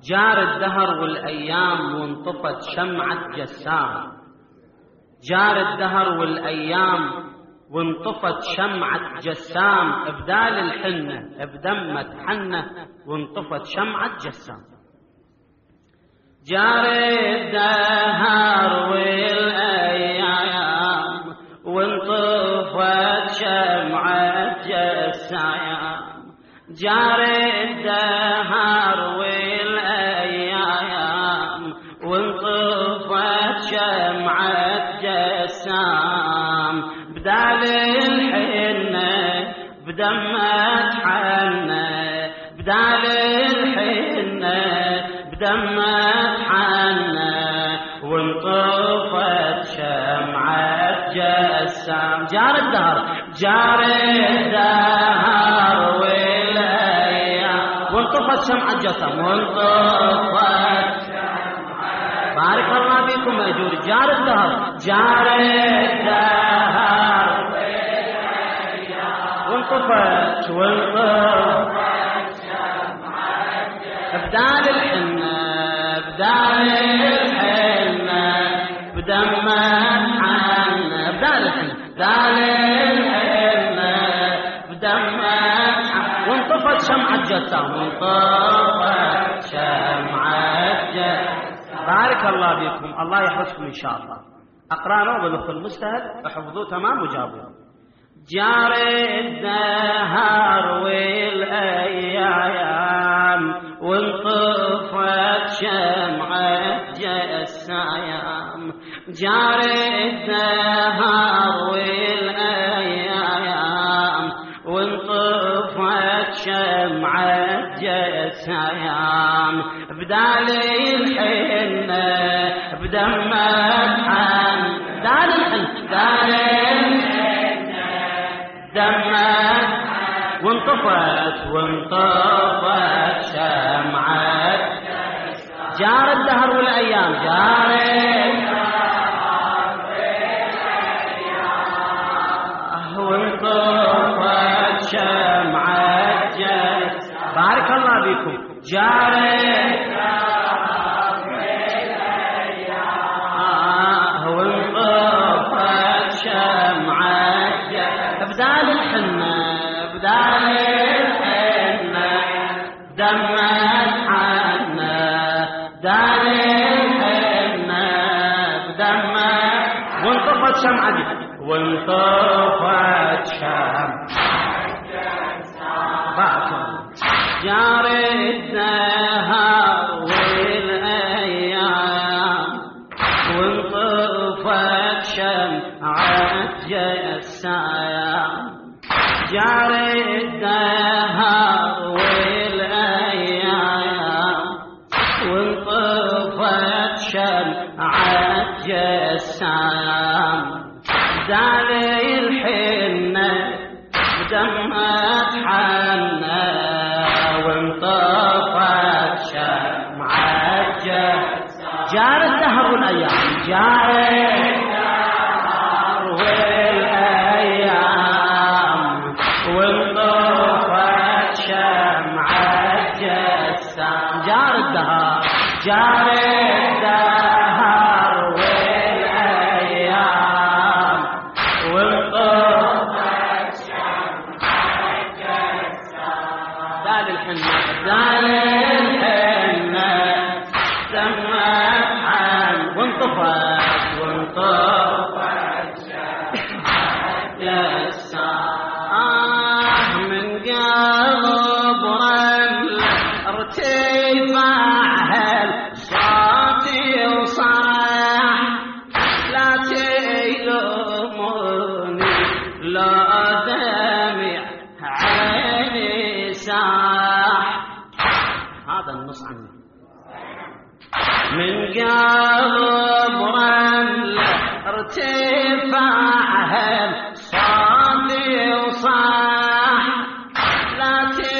جار الدهر والأيام وانطفت شمعة جسام، جار الدهر والأيام وانطفت شمعة جسام، ابدال الحنة بدمة حنة وانطفت شمعة جسام. جار الدهر والأيام وانطفت شمعة جسام، جار الدهر والأيام وانطفت شمعة جسام، بدال الحنة بدمة حنة، بدال الحنة بدمة حنة وانطفت شمعة جسام. جار الدهر جار الدهر والأيام وانطفت شمعة جسام، وانطفت شمعة. بارك الله فيكم أجور. جار الدهر جار الدهر وانطفت شمعة بدال الحنة بدال الحنة بدمة حنة، بدال الحنة بدال الحنة بدمة حنة وانطفت شمعة جسام، وانطفت شمعة جسام. بارك الله فيكم، الله يحفظكم إن شاء الله. أقرأنا بالأخ المستهد احفظوه تمام وجابوه. جار الدهر والأيام وانطفت شمعة جسام، جار الدهر والأيام وانطفت شمعة جسام، بدال الحنة بدمة حن، بدال الحنة بدال الحنة بدمة وانطفت شمعة. جار الدهر والأيام جار الدهر والأيام وانطفت شمعة جسام. بارك الله بكم. جار الدهر والأيام وانطفت شمعة جسام، بدال الحنة بدال الحنة دمة حنة، بدال الحنة بدمة وانطفت شمعة وانطفت شمعة جسام. جار الدهر والأيام وانطفت شمعة جسام، جار الدهر والأيام وانطفت شمعة جسام، بدال الحنة بدمة حنة وانطفت شمعة جسام. جار الدهر والأيام جار الدهر والأيام وانطفت شمعة جسام، جار الدهر جار الدهر والأيام وانطفت شمعة جسام، بدال الحنة بدال الحنة دمة حن وانطفت شمعة جسام. من قلب رمل ارتفع صوتي وصاح، لا تلوموني لا دمع عيني ساح. هذا النص عني. من قلب رمل ارتفع صوتي وصاح، لا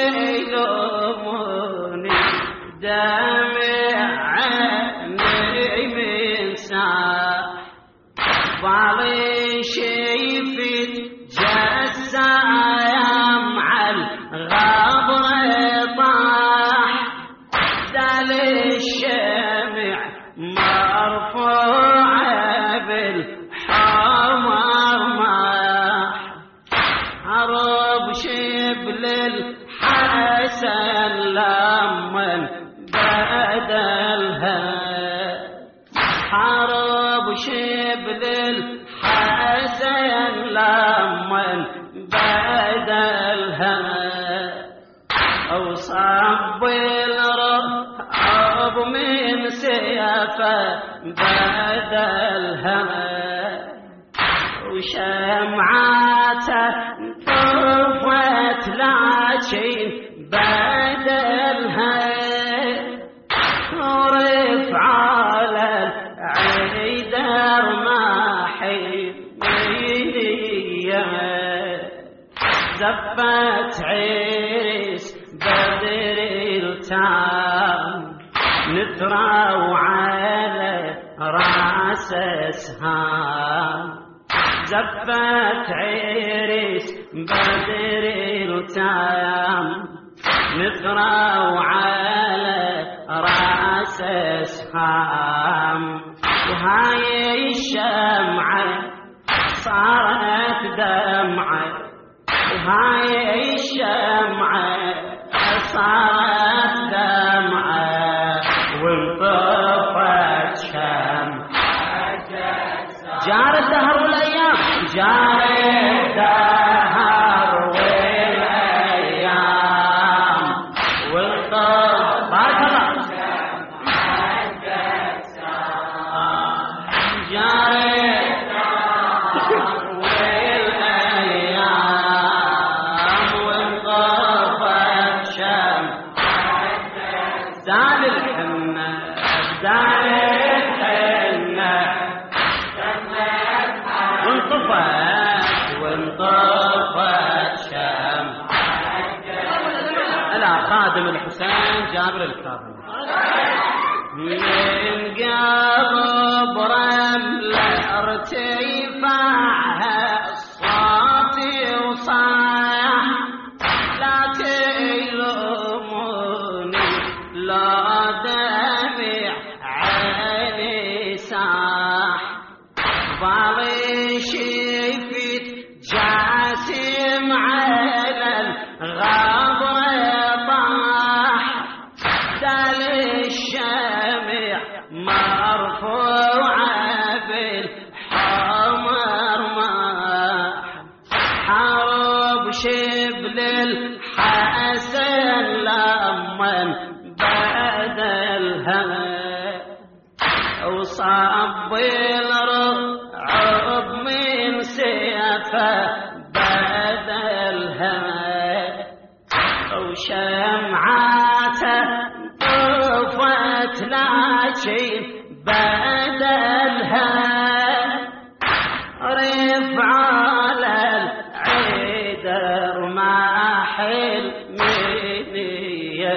تلوموني دمع عيني من ساح. بالي شيفت جسام على الغبر طاح، دال الشمع مرفوعة بالحمر ماح حرب شبل الحسن لمن بدلها حرب شبل الحسن لمن بدلها وصب الرب من سيفه بدلها وشمعاته طفت لكن بدلها ورفع على العيدر ما حمية زفت عرس بدر التام نثرى وعلى راس اسهام زفت عرس بدر التام نثرى وعلى راس اسهام وهاي الشمعة صارت دمعة وهاي الشمعة صارت دمعة وانطفت شمعة جار الدهر والايام جار الدهر والايام وانطفت بارك الله جار الدهر والايام وانطفت شمعة زال الحنة زال الحنة وانطفت شمعة ألا خادم الحسين جابر الكاظم من قلب رملة ارتفاعها الصوت وصاح لا تلوموني لا دمع عيني ساح بالي شفت جاسم على الغابر طاح دال الشمع مرفوعة بالحمر ماح حرب شبل الحسن لمن بدلها وصب الرعب من سيفه بدلها وشمعاته طفت لكن بدلها رفع على العيدر ما حلمية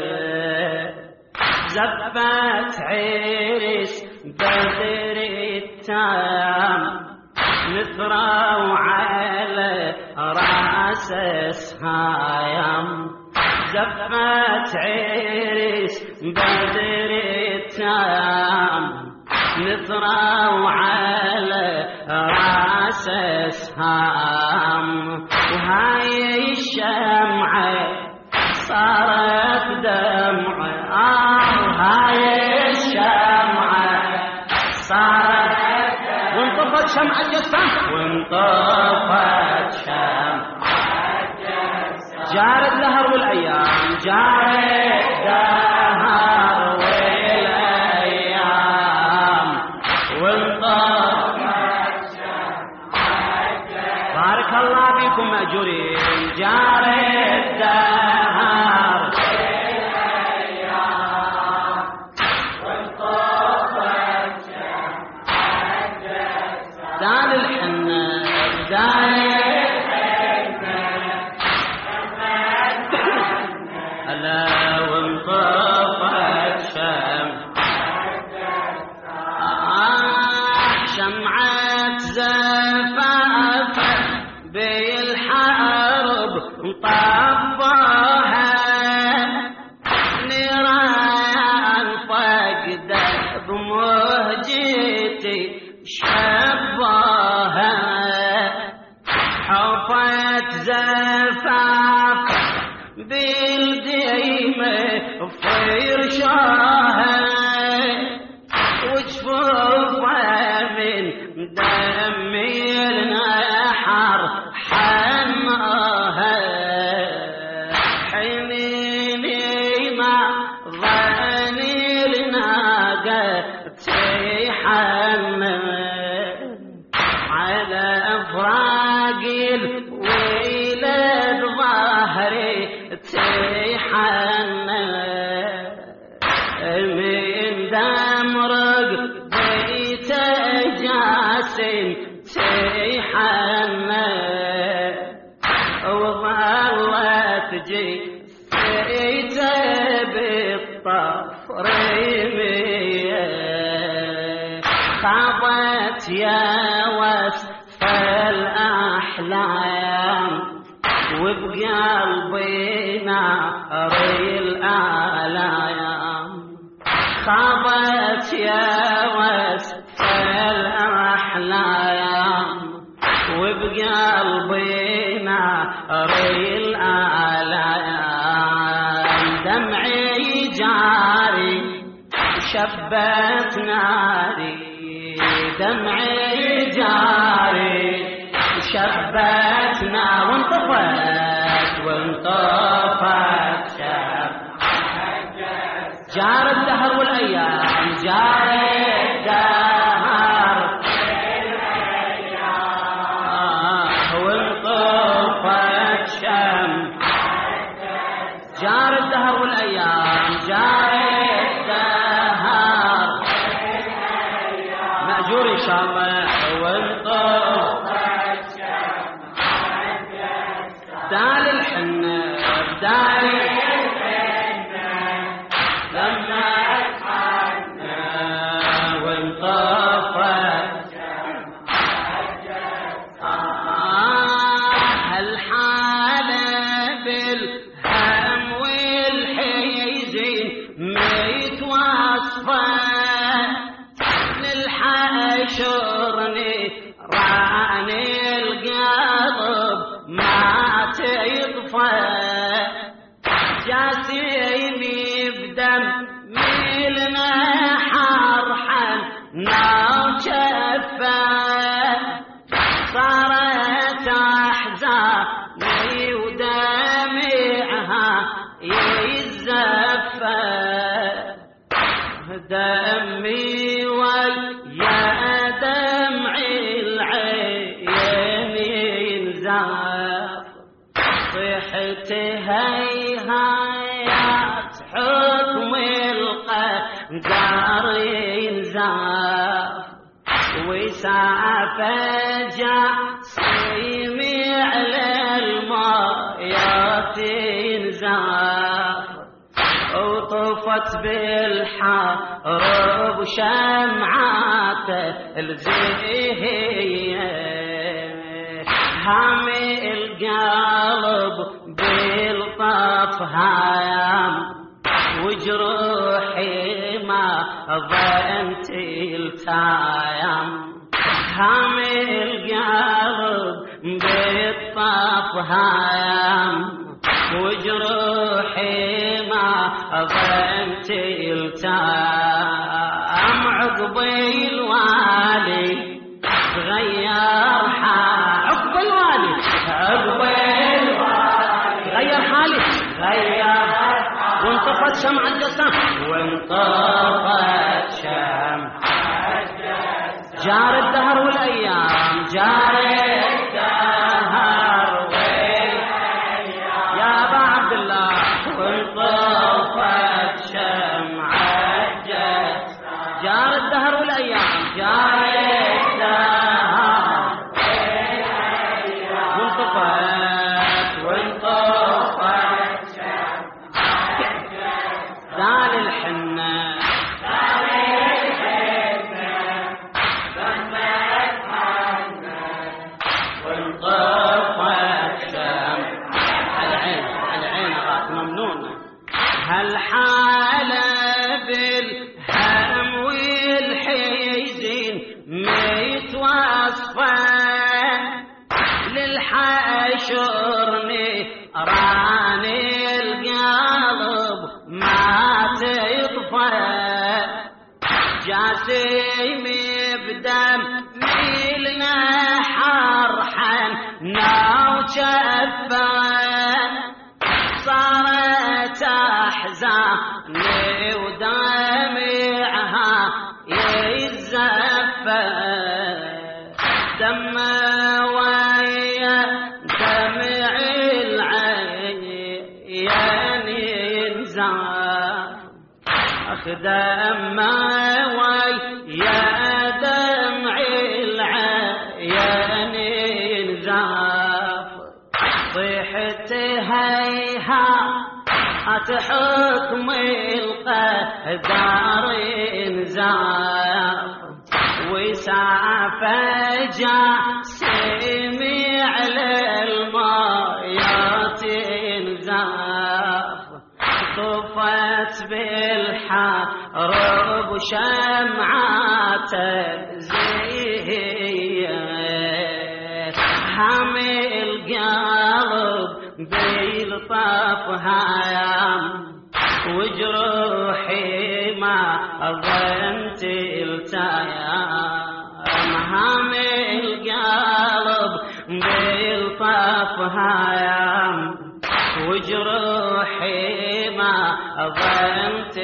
زفت عرس بدر التام نثرى وعلى راس اسهام زفت عرس بدر التام نثرى وعلى راس اسهام وهاي الشمعة صارت دمعة وهاي الشمعة صارت وانطفت شمعة جسام وانطفت شمعة جار الدهر والايام جار الدهر والايام وانطفت شمعة بارك الله بكم ماجورين جار الدهر والايام وانطفت شمعة دال الحنة دال ألا وانطفت شمعة زفافة بالحق بمهجتي شباها حفت زفاف بالديمة فرشاها وجفوفها من دمي النحر حماها حنيني ما ظني الناقة تحمل على أفراق الولد ظهري تحنل من دمرق بيت جاسم تحنل وظلت جيته بالطفر خاضت يا وصف الأحلام وبقلبي نار الآلام خاضت يا وصف الأحلام وبقلبي نار الآلام دمعي جاري شبت ناري دمعي جاري شبت نار وانطفت شب جار الدهر والأيام جار الدهر وانطفت شم جار الدهر والأيام جار الدهر مأجور إن شاء الله وانطفت شم دال الحنة دال الحنة لما اتحنى وانطفت هالحالة بالهم والحزن متوصفة للحشرني راني القلب ما تطفى جاسمي بدم ميلنا حرحا نار شفا صارت احزاني ودمعها يزفى دمي ويا دمعي العين ينزف صيحت هيهات حكم القدر ينزف وسعف جاسمي على المايات ينزف وطفت بالحرب شمعاته الزهية هامي القلب بالطف هام وجروحي ما ظنت التايم هامي القلب بالطف هام وجروحي ما ظنت التام عقبي الوالي غير عقب الوالي غير حالي وانطفت شمعة الجسام وانطفت شمعة الجسام جار الدهر والأيام جار الدهر والأيام يا أبا عبد الله وانطفت شمعة الجسام جار الدهر والأيام جار الدهر والأيام وانطفت شمعة دال الحنة هالحالة بالهم طفى جاسم بدم ميلنا حرحا وشفا صارت احزاني ودمعها يتزفى دم ويا دمع العين ينزف دم ويا دمع العين ينزف طيحت هيهات حكم القدر انزف وسعف جاسم على المايات انزف طفت بالحرب شمعات زيهية حمي القلب بالطف هام وجروحي ما ظنت التيام حمي القلب بالطف هام وجروحي ما ظنت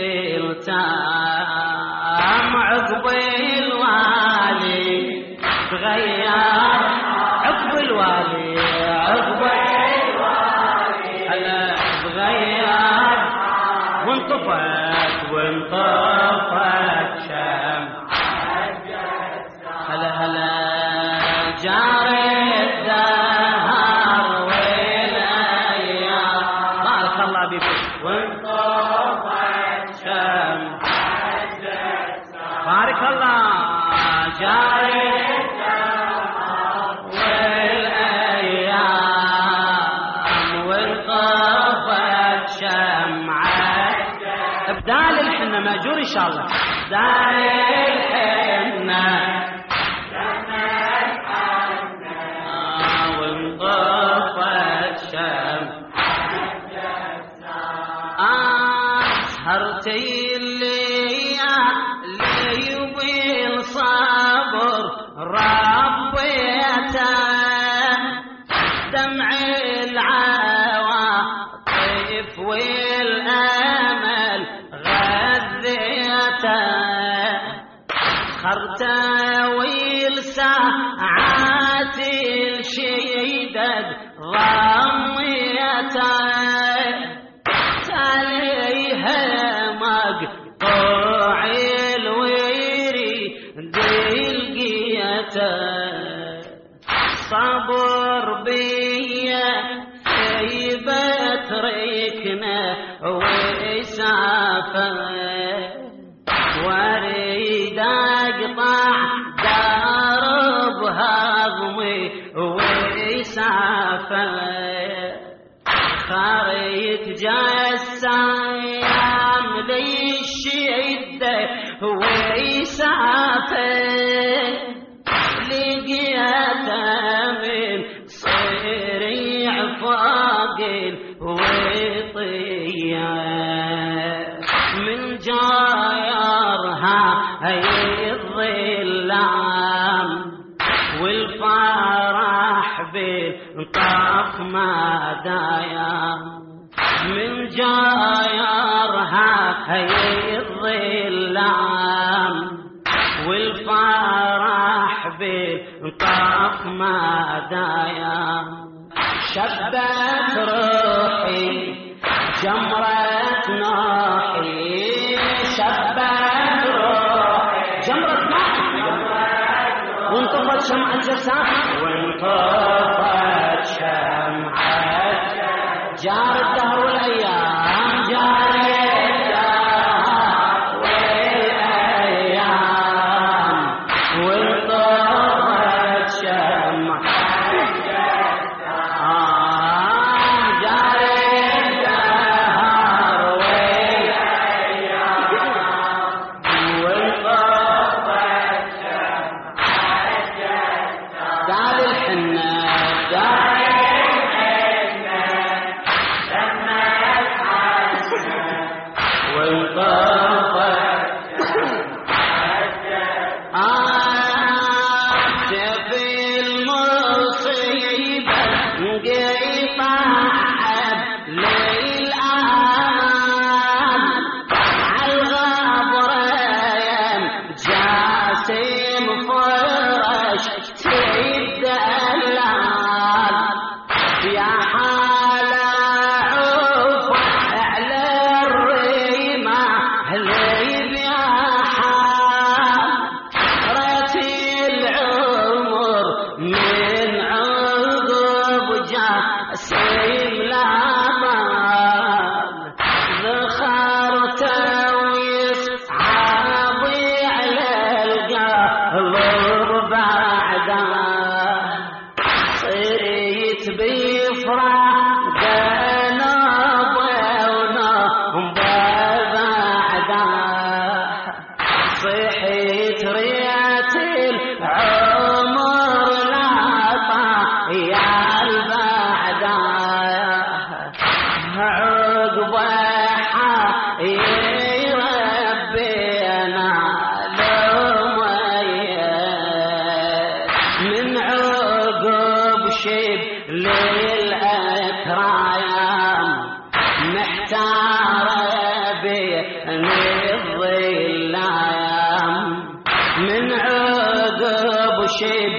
التام عقب الوالي تغير عقب الوالي هلا تغير وانطفت شم هلا جاري الدهر والايام بارك الله بكم وانطفت شم بارك الله جاري الدهر والايام وانطفت شمعة ابدال الحنة ماجور ان شاء الله ابدال الحنة وانطفت شمعة سهرتي الليالي بالصبر ربيته دمع العواطف والامل غذيته سخرته والساعات الشدد ضميته عليها مقطوع الويري دلقيته صبر بيا بتركنا وإسافة واريد أقطع درب هضمي وإسافة خريت جسام لي الشدة وإسافة لقيته من صريع فاقل وطية من جايرها هي الظلام والفرح بالطاف ما دايا من جايرها هي الظلام والفرح بالطاف ما دايا شبت روحي جمرة نوحي شبت روحي جمرة نوحي وانطفت شمعة جسامها وانطفت شمعة جار الدهر والايام جار الدهر والايام وانطفت شمعة لما صحيت ريت العمر لاطا يا البعداء عقب ربنا لوميت من عقب شب للأكرام محتار بين الظلام من عقب شب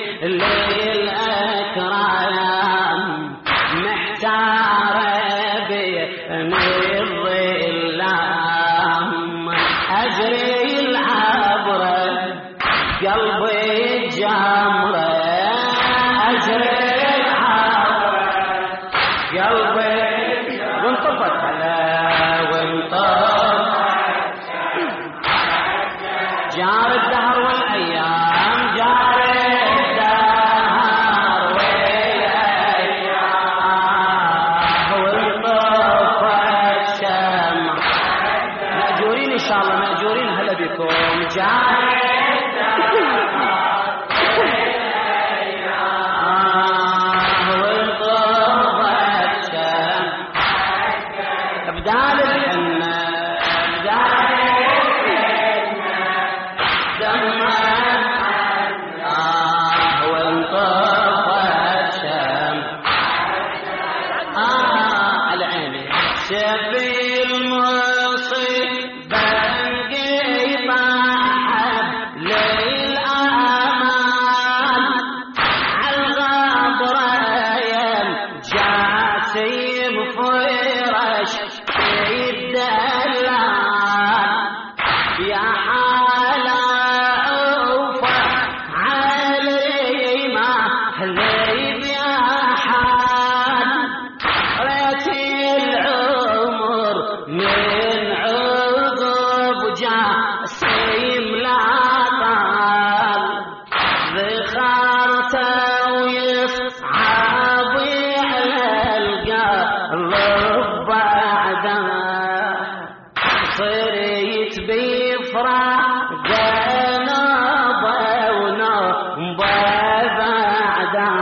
للأكرام محتار بين الظلام أجري العبرة قلبي الجمرة أجري العبرة قلبي وانطفت على وانطفت جار الدهر والأيام جار الدهر والأيام وانطفت شمع مأجورين إن شاء الله مأجورين هلا بكم جار بدال الحنة بدال الحنة دمعت وانطفت شمع العين شفي المصيبة انقطع حبل الأمان عالغبرة جاسم فرش الدلال يا حالا عوفة علي ما هليب يا حال ريت العمر من عقب جاسم لا طال ذخرته ويصعب على القلب بعده صريت بفراق نوبة ونوبة بعده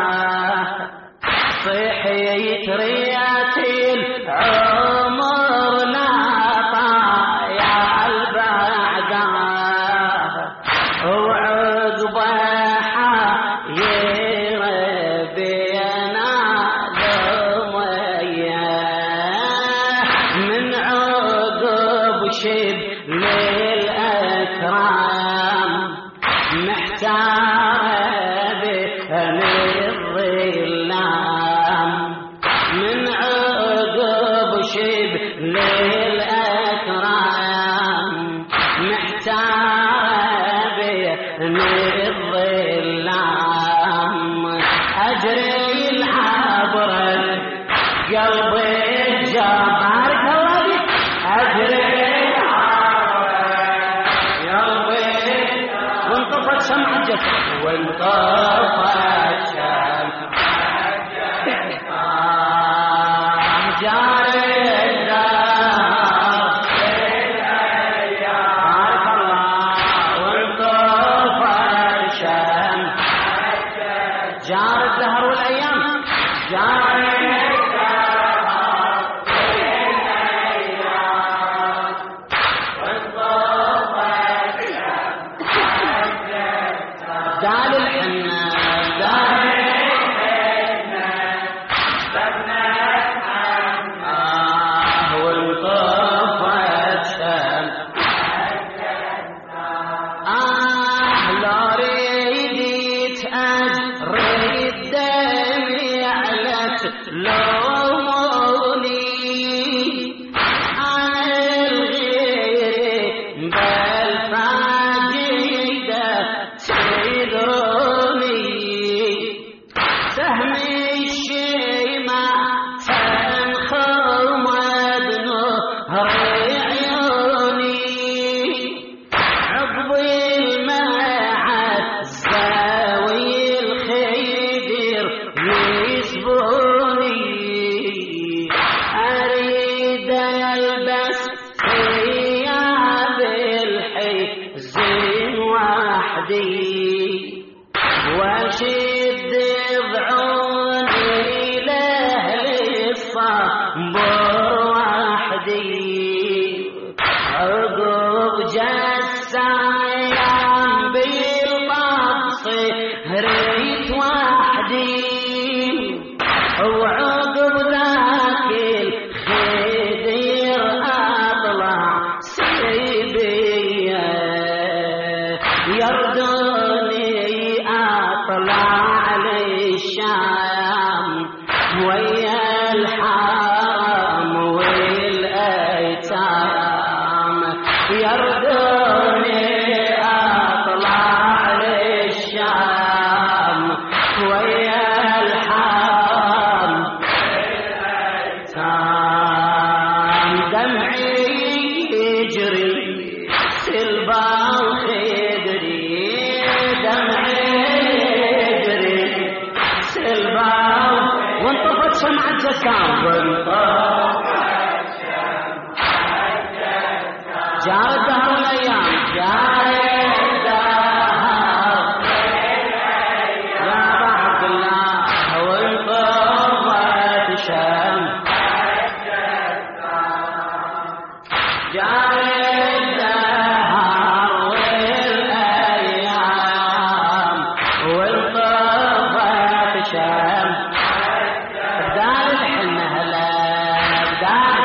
صحيت ريت العمر لاطا يا البعده وعقبه حاير بينا لوميه من عقب شب للأكرام محتار بين الظلام من عقب شب للأكرام محتار بين الظلام أجري العبرة قلبي الجبار أجري وانطفت شمعة جسد وانطفت شمعة جسد جاري الدهر بارك الله وانطفت شمعة جسد جار الدهر والأيام جاري دال الحنة دال الحنة استغنت عنها وانطفت شمعة لا ريدت أجري الدمع علت لوموني عن الغير بل فاقدة تدروني سهمي الشيمة تنخر مدنهر عيوني عقب المعزاوي الخيدر يسبوني أريد ألبس ثياب الحزن وحدي واشد ضعوني لأهل الصبر وحدي عقب جسايام بالبطس هريت وحدي وعقب ذاك الخدير أطلع سيبية يردوني أطلع للشام ويا الحرم والأيتام يردوني أطلع للشام ويا الحرم والأيتام دمعي يجري سلبا وخدري دمعي يجري سلبا وانطفت شمعة جسام جار الدهر الايام جار الدهر يا عبد الله وانطفت شمعة جار الدهر والايام وانطفت شمعة بدال الحنة هلا بدال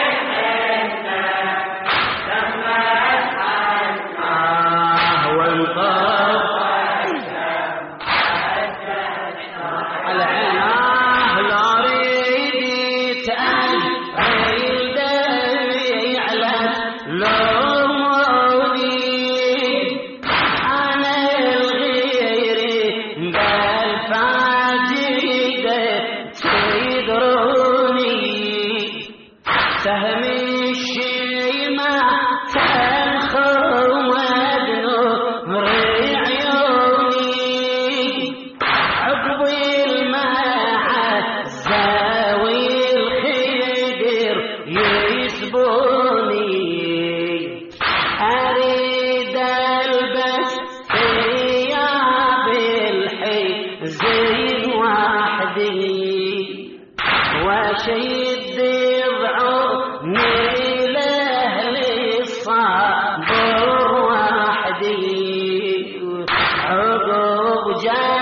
العناه لا ريد تأجل يعلن لوموني أنا الغير بالفاجدة تدروني سهم الشيمة تنخوض نور عيوني عقب المعزة والخدر يسبوني أريد ألبس ثياب الحزن وحدي وشد ضعوني لأهل الصبر وحدي عقب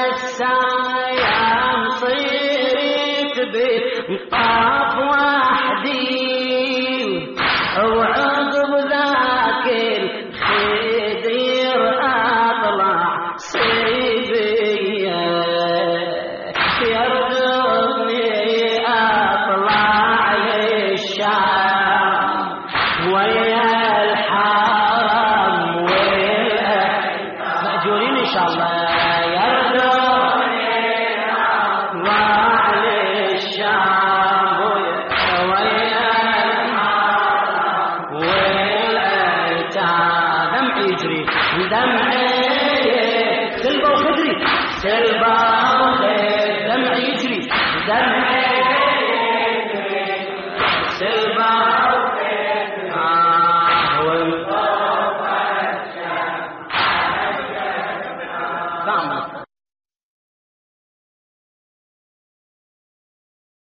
جسايام صرت بطاف وحدي وعقب ذاك الخدير أطلع سيبية يردني أطلع للشام ويا الحرم مأجورين إن شاء الله يردني أطلع للشام ويا الحرم والأيتام دمعي يجري دمعي سلبا وخدري سلبا وخدري دمعي يجري دمعي سلبا وخدري